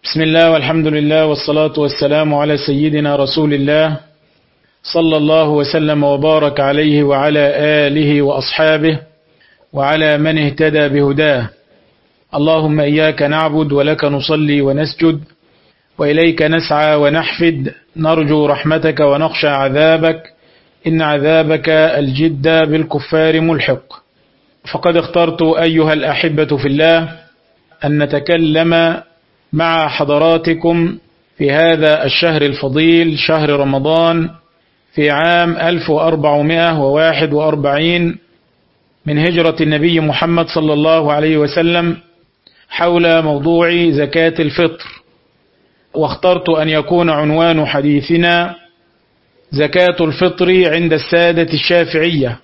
بسم الله والحمد لله والصلاة والسلام على سيدنا رسول الله صلى الله وسلم وبارك عليه وعلى آله وأصحابه وعلى من اهتدى بهداه. اللهم إياك نعبد ولك نصلي ونسجد وإليك نسعى ونحفد، نرجو رحمتك ونخشى عذابك، إن عذابك الجد بالكفار ملحق. فقد اخترت أيها الأحبة في الله أن نتكلم مع حضراتكم في هذا الشهر الفضيل، شهر رمضان، في عام 1441 من هجرة النبي محمد صلى الله عليه وسلم، حول موضوع زكاة الفطر. واخترت أن يكون عنوان حديثنا زكاة الفطر عند السادة الشافعية.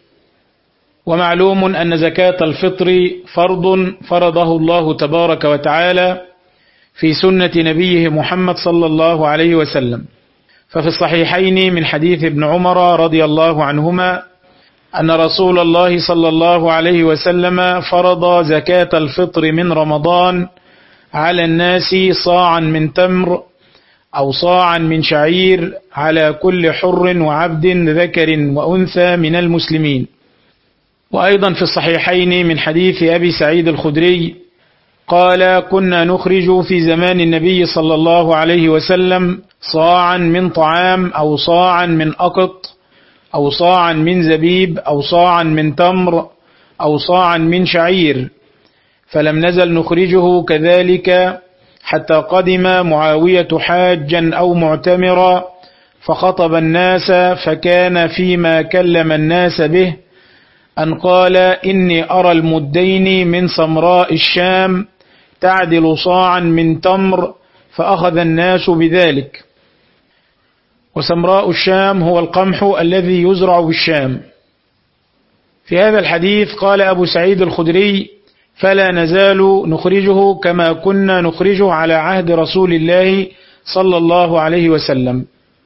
ومعلوم أن زكاة الفطر فرض فرضه الله تبارك وتعالى في سنة نبيه محمد صلى الله عليه وسلم. ففي الصحيحين من حديث ابن عمر رضي الله عنهما أن رسول الله صلى الله عليه وسلم فرض زكاة الفطر من رمضان على الناس صاعا من تمر أو صاعا من شعير على كل حر وعبد ذكر وأنثى من المسلمين. وأيضا في الصحيحين من حديث أبي سعيد الخدري قال: كنا نخرج في زمان النبي صلى الله عليه وسلم صاعا من طعام أو صاعا من أقط أو صاعا من زبيب أو صاعا من تمر أو صاعا من شعير، فلم نزل نخرجه كذلك حتى قدم معاوية حاجا أو معتمرا فخطب الناس، فكان فيما كلم الناس به أن قال: إني أرى المدين من سمراء الشام تعدل صاعا من تمر، فأخذ الناس بذلك. وسمراء الشام هو القمح الذي يزرع بالشام. في هذا الحديث قال أبو سعيد الخدري: فلا نزال نخرجه كما كنا نخرجه على عهد رسول الله صلى الله عليه وسلم.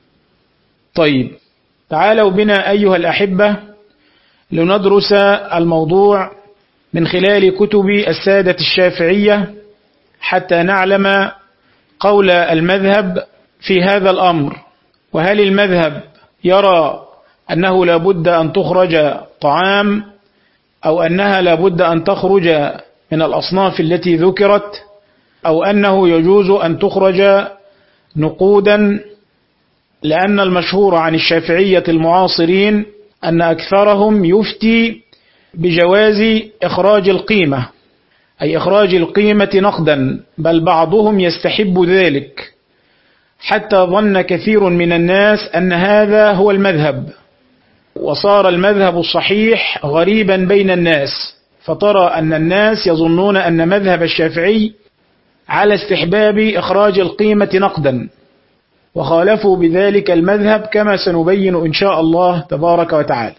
طيب، تعالوا بنا أيها الأحبة لندرس الموضوع من خلال كتب السادة الشافعية حتى نعلم قول المذهب في هذا الأمر. وهل المذهب يرى أنه لا بد أن تخرج طعام، أو أنها لا بد أن تخرج من الأصناف التي ذكرت، أو أنه يجوز أن تخرج نقودا؟ لأن المشهور عن الشافعية المعاصرين أن أكثرهم يفتي بجواز إخراج القيمة، أي إخراج القيمة نقدا، بل بعضهم يستحب ذلك، حتى ظن كثير من الناس أن هذا هو المذهب، وصار المذهب الصحيح غريبا بين الناس، فترى أن الناس يظنون أن مذهب الشافعي على استحباب إخراج القيمة نقدا، وخالفوا بذلك المذهب كما سنبين إن شاء الله تبارك وتعالى.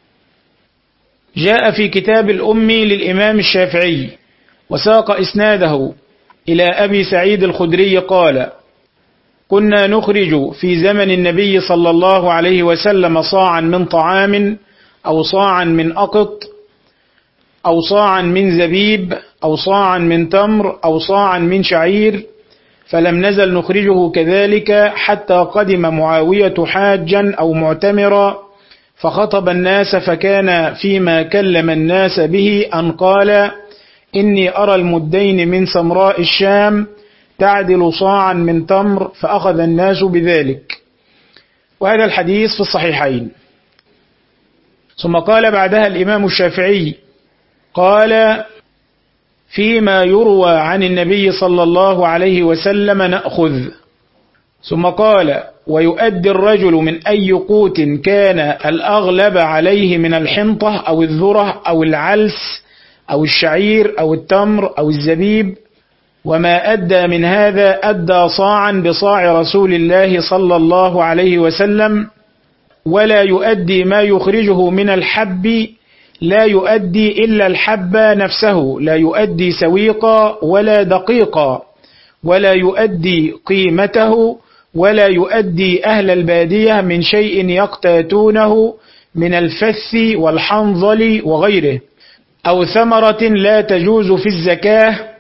جاء في كتاب الأمي للإمام الشافعي وساق إسناده إلى أبي سعيد الخدري قال: كنا نخرج في زمن النبي صلى الله عليه وسلم صاعا من طعام أو صاعا من أقط أو صاعا من زبيب أو صاعا من تمر أو صاعا من شعير، فلم نزل نخرجه كذلك حتى قدم معاوية حاجا أو معتمرا فخطب الناس، فكان فيما كلم الناس به أن قال: إني أرى المدين من سمراء الشام تعدل صاعا من تمر، فأخذ الناس بذلك. وهذا الحديث في الصحيحين. ثم قال بعدها الإمام الشافعي قال: فيما يروى عن النبي صلى الله عليه وسلم نأخذ. ثم قال: ويؤدي الرجل من أي قوت كان الأغلب عليه من الحنطة أو الذرة أو العلس أو الشعير أو التمر أو الزبيب، وما أدى من هذا أدى صاعا بصاع رسول الله صلى الله عليه وسلم، ولا يؤدي ما يخرجه من الحب، لا يؤدي إلا الحب نفسه، لا يؤدي سويقا ولا دقيقا، ولا يؤدي قيمته، ولا يؤدي أهل البادية من شيء يقتاتونه من الفث والحنظل وغيره، أو ثمرة لا تجوز في الزكاة،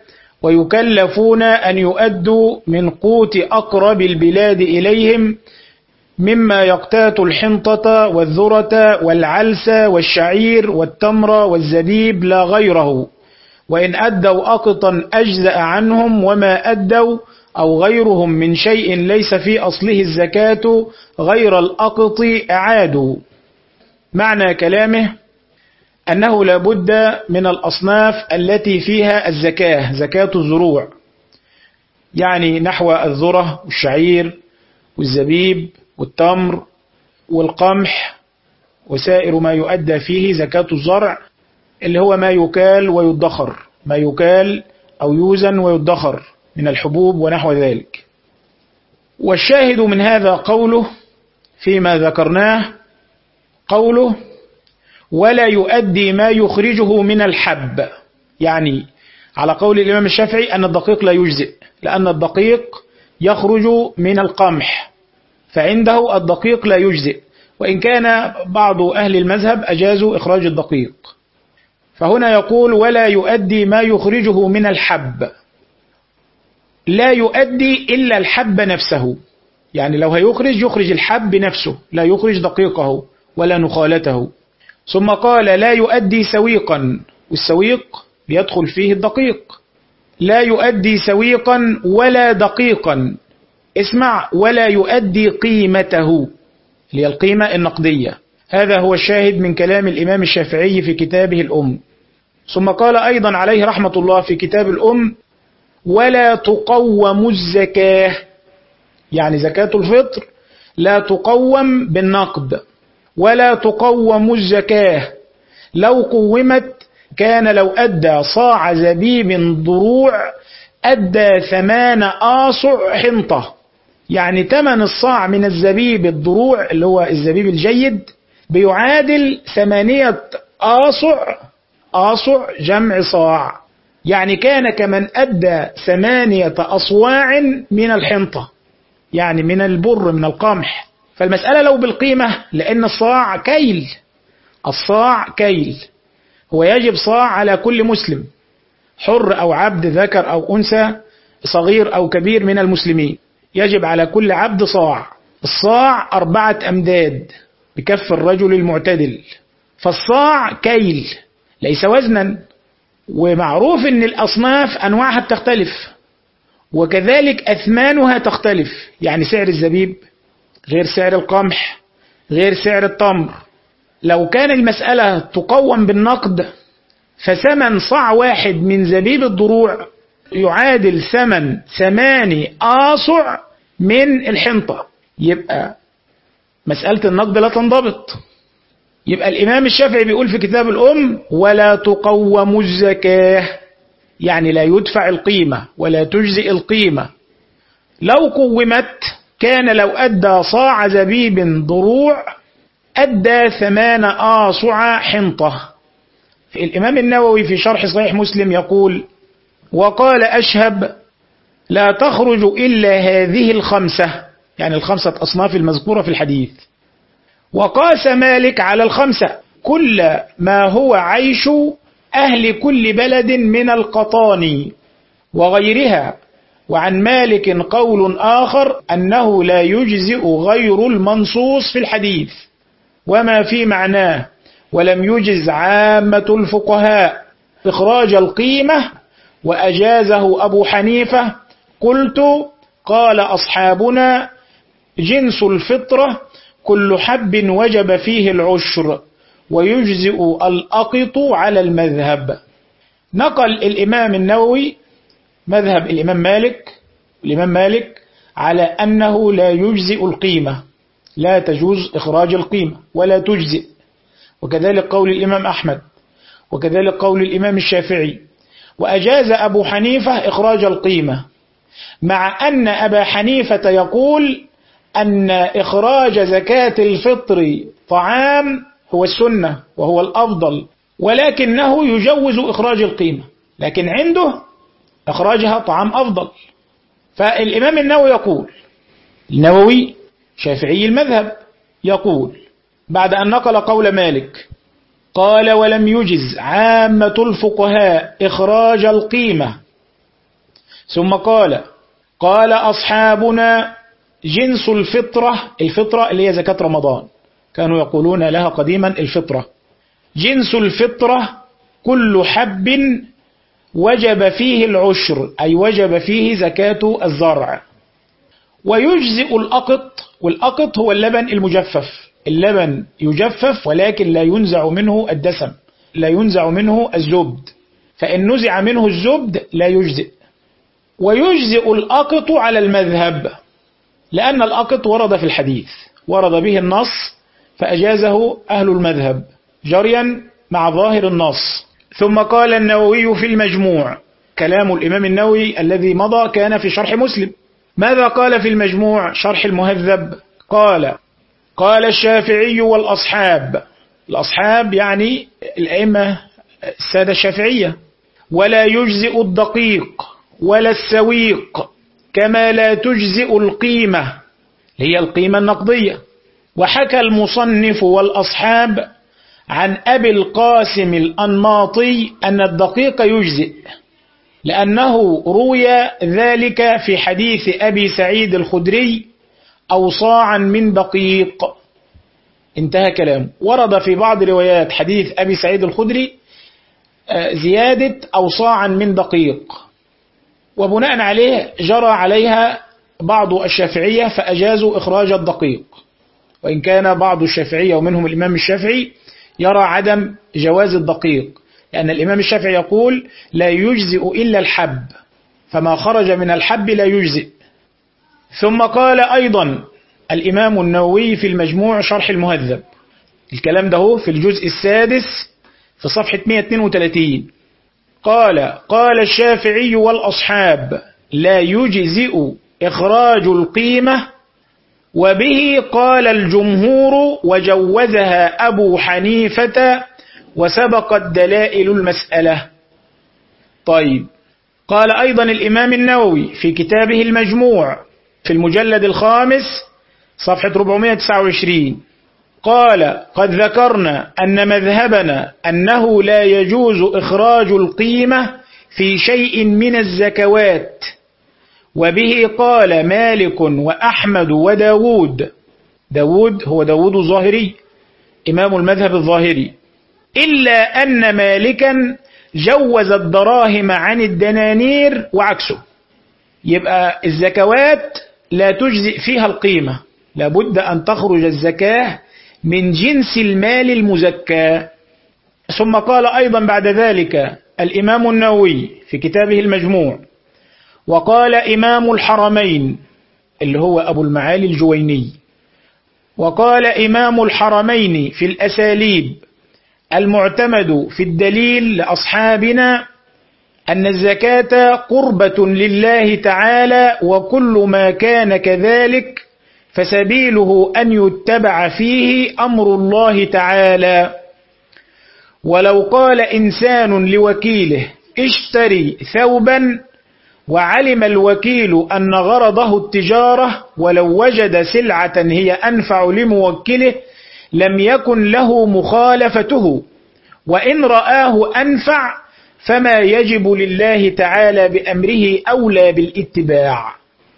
ويكلفون أن يؤدوا من قوت أقرب البلاد إليهم مما يقتات الحنطة والذرة والعلس والشعير والتمر والزبيب لا غيره، وإن أدوا أقطا أجزأ عنهم، وما أدوا أو غيرهم من شيء ليس في أصله الزكاة غير الأقط أعادوا. معنى كلامه أنه لا بد من الأصناف التي فيها الزكاة، زكاة الزروع، يعني نحو الذرة والشعير والزبيب والتمر والقمح وسائر ما يؤدى فيه زكاة الزرع، اللي هو ما يكال ويدخر، ما يكال أو يوزن ويدخر من الحبوب ونحو ذلك. والشاهد من هذا قوله فيما ذكرناه، قوله ولا يؤدي ما يخرجه من الحب، يعني على قول الإمام الشافعي أن الدقيق لا يجزئ، لأن الدقيق يخرج من القمح، فعنده الدقيق لا يجزئ، وإن كان بعض أهل المذهب أجازوا إخراج الدقيق. فهنا يقول ولا يؤدي ما يخرجه من الحب، لا يؤدي إلا الحب نفسه، يعني لو يخرج الحب نفسه، لا يخرج دقيقه ولا نخالته. ثم قال لا يؤدي سويقا، والسويق بيدخل فيه الدقيق، لا يؤدي سويقا ولا دقيقا، اسمع، ولا يؤدي قيمته، هي القيمة النقدية. هذا هو الشاهد من كلام الإمام الشافعي في كتابه الأم. ثم قال أيضا عليه رحمة الله في كتاب الأم ولا تقوم الزكاة، يعني زكاة الفطر لا تقوم بالنقد، ولا تقوم الزكاة، لو قومت كان لو أدى صاع زبيب ضروع أدى 8 آصع حنطة، يعني 8 الصاع من الزبيب الضروع اللي هو الزبيب الجيد بيعادل 8 آصع، آصع جمع صاع، يعني كان كمن أدى 8 أصواع من الحنطة، يعني من البر من القمح. فالمسألة لو بالقيمة، لأن الصاع كيل، الصاع كيل، هو يجب صاع على كل مسلم، حر أو عبد، ذكر أو أنثى، صغير أو كبير من المسلمين، يجب على كل عبد صاع. الصاع 4 أمداد بكف الرجل المعتدل، فالصاع كيل ليس وزنا. ومعروف أن الأصناف أنواعها بتختلف، وكذلك أثمانها تختلف، يعني سعر الزبيب غير سعر القمح غير سعر التمر. لو كان المسألة تقوم بالنقد فثمن صاع واحد من زبيب الضروع يعادل ثمن 8 آصع من الحنطة، يبقى مسألة النقد لا تنضبط. يبقى الإمام الشافعي بيقول في كتاب الأم ولا تقوم الزكاة، يعني لا يدفع القيمة ولا تجزئ القيمة. لو قومت كان لو أدى صاع زبيب ضروع أدى 8 آصع حنطة. الإمام النووي في شرح صحيح مسلم يقول وقال أشهب لا تخرج إلا هذه 5، يعني 5 أصناف المذكورة في الحديث. وقاس مالك على 5 كل ما هو عيش أهل كل بلد من القطان وغيرها. وعن مالك قول آخر أنه لا يجزئ غير المنصوص في الحديث وما في معناه، ولم يجز عامة الفقهاء إخراج القيمة وأجازه أبو حنيفة. قلت قال أصحابنا جنس الفطرة كل حب وجب فيه العشر ويجزئ الأقط على المذهب. نقل الإمام النووي مذهب الإمام مالك على أنه لا يجزئ القيمة، لا تجوز إخراج القيمة ولا تجزئ، وكذلك قول الإمام أحمد، وكذلك قول الإمام الشافعي. وأجاز أبو حنيفة إخراج القيمة، مع أن أبا حنيفة يقول أن إخراج زكاة الفطر طعام هو السنة وهو الأفضل، ولكنه يجوز إخراج القيمة، لكن عنده إخراجها طعام أفضل. فالإمام النووي يقول، النووي شافعي المذهب، يقول بعد أن نقل قول مالك قال ولم يجز عامة الفقهاء إخراج القيمة ثم قال أصحابنا جنس الفطرة اللي هي زكاة رمضان، كانوا يقولون لها قديما الفطرة. جنس الفطرة كل حب وجب فيه العشر، أي وجب فيه زكاة الزرع. ويجزئ الأقط، والأقط هو اللبن المجفف، اللبن يجفف ولكن لا ينزع منه الدسم، لا ينزع منه الزبد، فإن نزع منه الزبد لا يجزئ. ويجزئ الأقط على المذهب، لأن الأقط ورد في الحديث، ورد به النص فأجازه أهل المذهب جريا مع ظاهر النص. ثم قال النووي في المجموع، كلام الإمام النووي الذي مضى كان في شرح مسلم. ماذا قال في المجموع شرح المهذب؟ قال الشافعي والأصحاب، الأصحاب يعني الأئمة السادة الشافعية، ولا يجزئ الدقيق ولا السويق، كما لا تجزئ القيمة، هي القيمة النقدية. وحكى المصنف والأصحاب عن أبي القاسم الأنماطي أن الدقيق يجزئ، لأنه روي ذلك في حديث أبي سعيد الخدري أو صاعا من دقيق، انتهى كلام. ورد في بعض روايات حديث أبي سعيد الخدري زيادة أو صاعا من دقيق، وبناء عليه جرى عليها بعض الشافعية فأجازوا إخراج الدقيق، وإن كان بعض الشافعية ومنهم الإمام الشافعي يرى عدم جواز الدقيق، لأن الإمام الشافعي يقول لا يجزئ إلا الحب، فما خرج من الحب لا يجزئ. ثم قال أيضا الإمام النووي في المجموع شرح المهذب، الكلام ده في الجزء السادس في صفحة 132، قال الشافعي والأصحاب لا يجزئ إخراج القيمة، وبه قال الجمهور وجوزها أبو حنيفة وسبقت دلائل المسألة. طيب، قال أيضا الإمام النووي في كتابه المجموع في المجلد الخامس صفحة 429، قال قد ذكرنا أن مذهبنا أنه لا يجوز إخراج القيمة في شيء من الزكوات، وبه قال مالك وأحمد وداود، داود هو داود الظاهري إمام المذهب الظاهري، إلا أن مالكا جوز الدراهم عن الدنانير وعكسه. يبقى الزكوات لا تجزئ فيها القيمة، لابد أن تخرج الزكاة من جنس المال المزكى. ثم قال أيضا بعد ذلك الإمام النووي في كتابه المجموع، وقال إمام الحرمين اللي هو أبو المعالي الجويني، وقال إمام الحرمين في الأساليب المعتمد في الدليل لأصحابنا أن الزكاة قربة لله تعالى، وكل ما كان كذلك فسبيله أن يتبع فيه أمر الله تعالى. ولو قال إنسان لوكيله اشتري ثوبا، وعلم الوكيل أن غرضه التجارة، ولو وجد سلعة هي أنفع لموكله لم يكن له مخالفته، وإن رآه أنفع فما يجب لله تعالى بأمره أولى بالاتباع.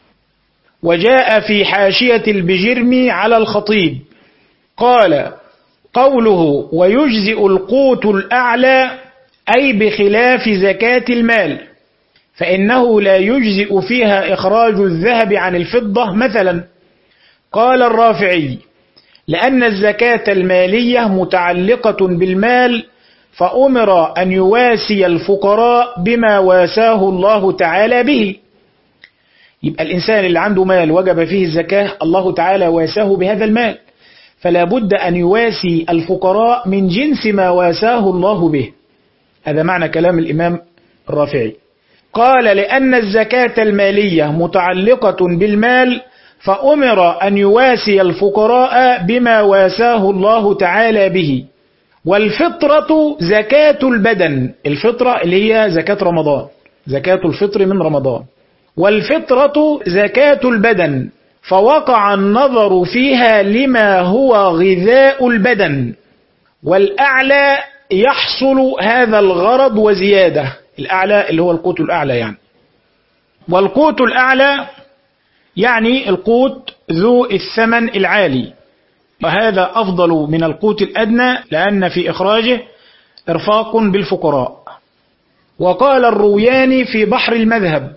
وجاء في حاشية البجرمي على الخطيب قال قوله ويجزئ القوت الأعلى أي بخلاف زكاة المال، فإنه لا يجزئ فيها إخراج الذهب عن الفضة مثلا. قال الرافعي لأن الزكاة المالية متعلقة بالمال، فأمر أن يواسي الفقراء بما واساه الله تعالى به. يبقى الإنسان اللي عنده مال وجب فيه الزكاة، الله تعالى واساه بهذا المال، فلا بد أن يواسي الفقراء من جنس ما واساه الله به. هذا معنى كلام الإمام الرافعي. قال لأن الزكاة المالية متعلقة بالمال، فأمر أن يواسي الفقراء بما واساه الله تعالى به. والفطرة زكاة البدن، الفطرة اللي هي زكاة رمضان، زكاة الفطر من رمضان. والفطرة زكاة البدن، فوقع النظر فيها لما هو غذاء البدن، والأعلى يحصل هذا الغرض وزيادة، الأعلى اللي هو القوت الأعلى يعني. والقوت الأعلى يعني القوت ذو الثمن العالي، وهذا أفضل من القوت الأدنى لأن في إخراجه إرفاق بالفقراء. وقال الروياني في بحر المذهب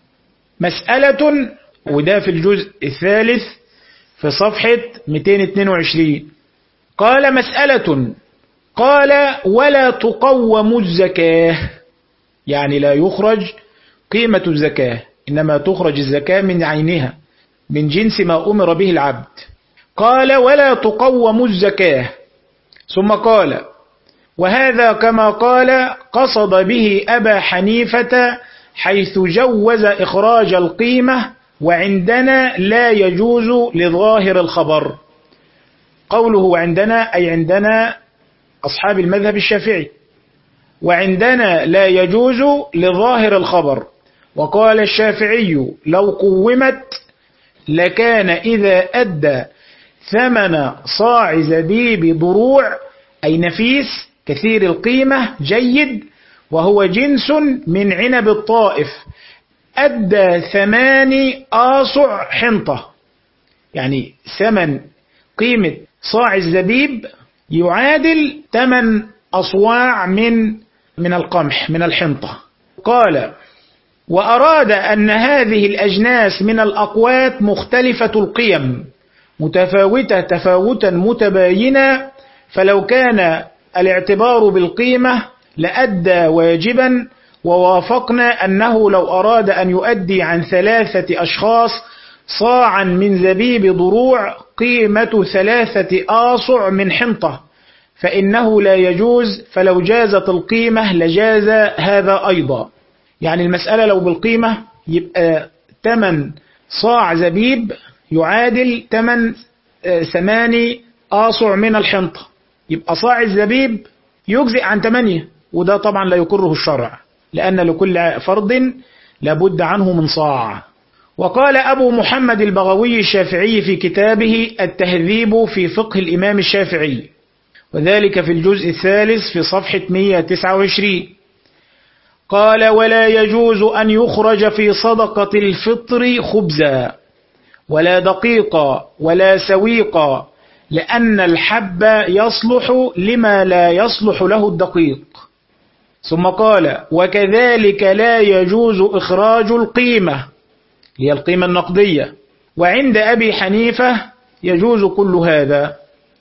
مسألة، وده في الجزء الثالث في صفحة 222، قال مسألة، قال ولا تقوم الزكاة، يعني لا يخرج قيمة الزكاة، إنما تخرج الزكاة من عينها من جنس ما أمر به العبد. قال ولا تقوم الزكاة، ثم قال وهذا كما قال قصد به أبا حنيفة حيث جوز إخراج القيمة، وعندنا لا يجوز لظاهر الخبر. قوله عندنا أي عندنا أصحاب المذهب الشافعي، وعندنا لا يجوز لظاهر الخبر. وقال الشافعي لو قومت لكان إذا أدى ثمن صاع زبيب ضروع، أي نفيس كثير القيمة جيد وهو جنس من عنب الطائف، أدى 8 آصع حنطة، يعني ثمن قيمة صاع الزبيب يعادل 8 أصواع من القمح من الحنطة. قال وأراد أن هذه الأجناس من الأقوات مختلفة القيم متفاوتة تفاوتا متباينا، فلو كان الاعتبار بالقيمة لأدى واجبا، ووافقنا أنه لو أراد أن يؤدي عن 3 أشخاص صاعا من زبيب ضروع قيمة 3 آصع من حنطة فإنه لا يجوز، فلو جازت القيمة لجاز هذا أيضا. يعني المسألة لو بالقيمة يبقى 8 صاع زبيب يعادل 8 آصع من الحنطة، يبقى صاع الزبيب يجزئ عن 8، وده طبعا لا يقره الشرع لأن لكل فرد لابد عنه من صاع. وقال أبو محمد البغوي الشافعي في كتابه التهذيب في فقه الإمام الشافعي، وذلك في الجزء الثالث في صفحة 129، قال ولا يجوز أن يخرج في صدقة الفطر خبزا ولا دقيقا ولا سويقا، لأن الحب يصلح لما لا يصلح له الدقيق. ثم قال وكذلك لا يجوز إخراج القيمة، هي القيمة النقدية، وعند أبي حنيفة يجوز كل هذا.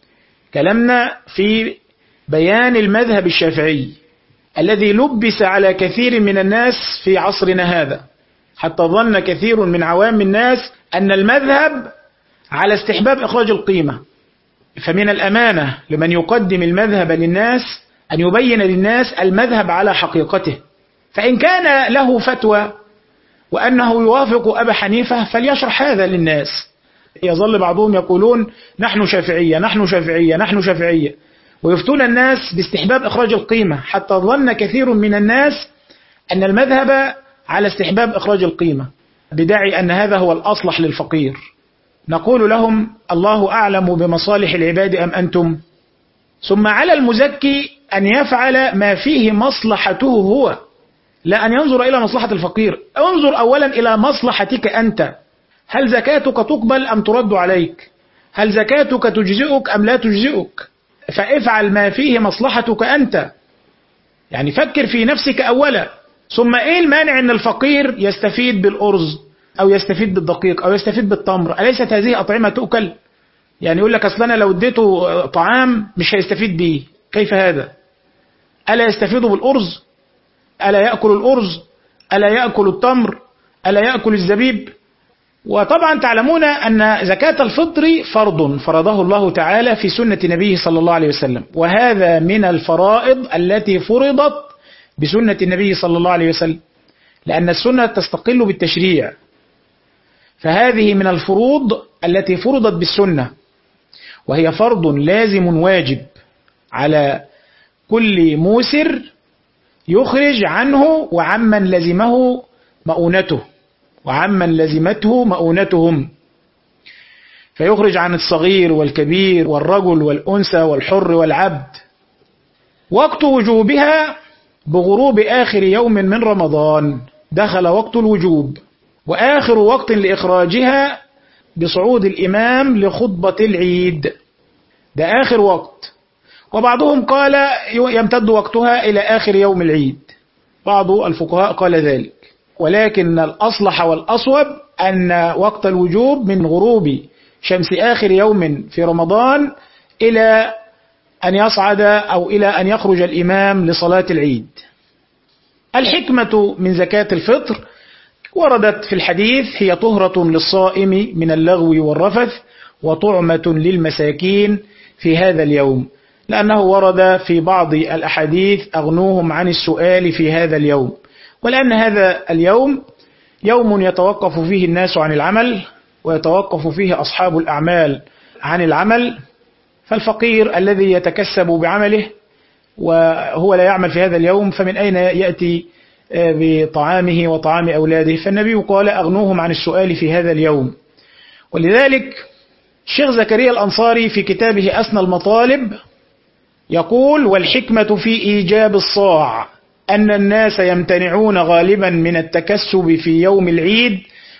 كلامنا في بيان المذهب الشافعي الذي لبس على كثير من الناس في عصرنا هذا، حتى ظن كثير من عوام الناس أن المذهب على استحباب إخراج القيمة. فمن الأمانة لمن يقدم المذهب للناس أن يبين للناس المذهب على حقيقته، فإن كان له فتوى وأنه يوافق أبا حنيفة فليشرح هذا للناس. يظل بعضهم يقولون نحن شافعية نحن شافعية نحن شافعية، ويفتون الناس باستحباب إخراج القيمة، حتى ظن كثير من الناس أن المذهب على استحباب إخراج القيمة بداعي أن هذا هو الأصلح للفقير. نقول لهم الله أعلم بمصالح العباد أم أنتم؟ ثم على المزكي أن يفعل ما فيه مصلحته هو، لا أن ينظر إلى مصلحة الفقير. انظر أولا إلى مصلحتك أنت، هل زكاتك تقبل أم ترد عليك؟ هل زكاتك تجزئك أم لا تجزئك؟ فافعل ما فيه مصلحتك أنت، يعني فكر في نفسك أولا. ثم إيه المانع أن الفقير يستفيد بالأرز أو يستفيد بالدقيق أو يستفيد بالتمر؟ أليست هذه أطعمة تؤكل؟ يعني يقول لك أصلا لو اديته طعام مش هيستفيد به، كيف هذا؟ ألا يستفيد بالأرز؟ ألا يأكل الأرز؟ ألا يأكل التمر؟ ألا يأكل الزبيب؟ وطبعا تعلمون أن زكاة الفطر فرض فرضه الله تعالى في سنة نبيه صلى الله عليه وسلم، وهذا من الفرائض التي فرضت بسنة النبي صلى الله عليه وسلم، لأن السنة تستقل بالتشريع، فهذه من الفروض التي فرضت بالسنة، وهي فرض لازم واجب على كل موسر يخرج عنه وعمن لزمه مؤونته وعمن لزمته مؤونتهم، فيخرج عن الصغير والكبير والرجل والأنثى والحر والعبد. وقت وجوبها بغروب آخر يوم من رمضان، دخل وقت الوجوب، وآخر وقت لإخراجها بصعود الإمام لخطبة العيد، ده آخر وقت. وبعضهم قال يمتد وقتها إلى آخر يوم العيد، بعض الفقهاء قال ذلك، ولكن الأصلح والأصوب أن وقت الوجوب من غروب شمس آخر يوم في رمضان إلى أن يصعد أو إلى أن يخرج الإمام لصلاة العيد. الحكمة من زكاة الفطر وردت في الحديث: هي طهرة للصائم من اللغو والرفث وطعمة للمساكين في هذا اليوم، لأنه ورد في بعض الأحاديث: أغنوهم عن السؤال في هذا اليوم. ولأن هذا اليوم يوم يتوقف فيه الناس عن العمل ويتوقف فيه أصحاب الأعمال عن العمل، فالفقير الذي يتكسب بعمله وهو لا يعمل في هذا اليوم فمن أين يأتي بطعامه وطعام أولاده؟ فالنبي قال: أغنوهم عن السؤال في هذا اليوم. ولذلك الشيخ زكريا الأنصاري في كتابه أسنى المطالب يقول: والحكمة في إيجاب الصاع أن الناس يمتنعون غالبا من التكسب في يوم العيد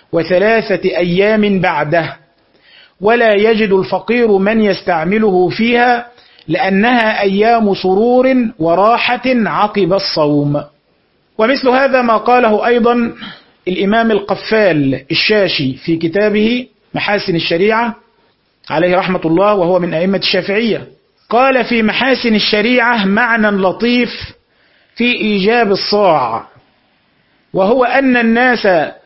و3 أيام بعده، ولا يجد الفقير من يستعمله فيها لأنها أيام سرور وراحة عقب الصوم. ومثل هذا ما قاله أيضا الإمام القفال الشاشي في كتابه محاسن الشريعة عليه رحمة الله، وهو من أئمة الشافعية. قال في محاسن الشريعة معنى لطيف في إيجاب الصاع، وهو أن الناس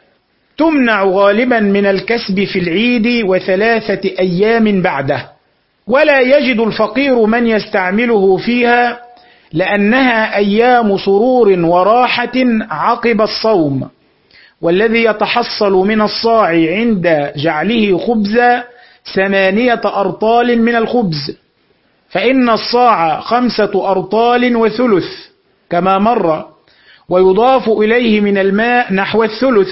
تمنع غالبا من الكسب في العيد و3 أيام بعده، ولا يجد الفقير من يستعمله فيها لأنها أيام سرور وراحة عقب الصوم، والذي يتحصل من الصاع عند جعله خبزا 8 أرطال من الخبز، فإن الصاع 5 أرطال وثلث كما مر، ويضاف إليه من الماء نحو الثلث،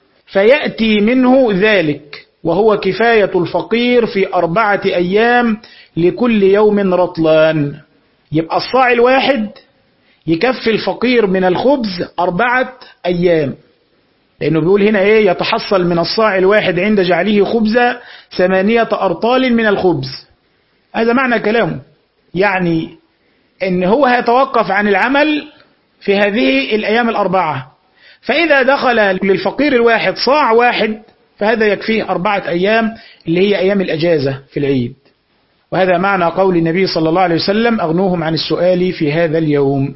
فيأتي منه ذلك، وهو كفاية الفقير في 4 أيام لكل يوم رطلان. يبقى الصاع الواحد يكفي الفقير من الخبز 4 أيام، لأنه بيقول هنا يتحصل من الصاع الواحد عند جعله خبزا 8 أرطال من الخبز. هذا معنى كلامه، يعني إن هو هيتوقف عن العمل في هذه الأيام 4، فإذا دخل للفقير الواحد صاع واحد فهذا يكفيه 4 أيام اللي هي أيام الأجازة في العيد. وهذا معنى قول النبي صلى الله عليه وسلم: أغنوهم عن السؤال في هذا اليوم.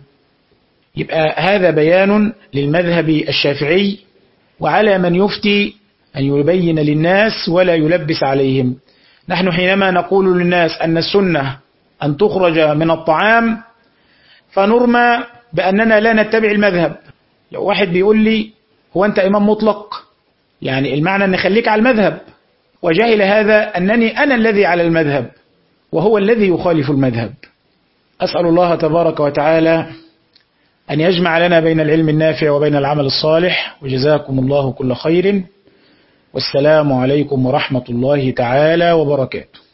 يبقى هذا بيان للمذهب الشافعي، وعلى من يفتي أن يبين للناس ولا يلبس عليهم. نحن حينما نقول للناس أن السنة أن تخرج من الطعام فنرمى بأننا لا نتبع المذهب. لو واحد بيقول لي: هو أنت إمام مطلق؟ يعني المعنى أن خليك على المذهب، وجهل هذا أنني أنا الذي على المذهب وهو الذي يخالف المذهب. أسأل الله تبارك وتعالى أن يجمع لنا بين العلم النافع وبين العمل الصالح، وجزاكم الله كل خير، والسلام عليكم ورحمة الله تعالى وبركاته.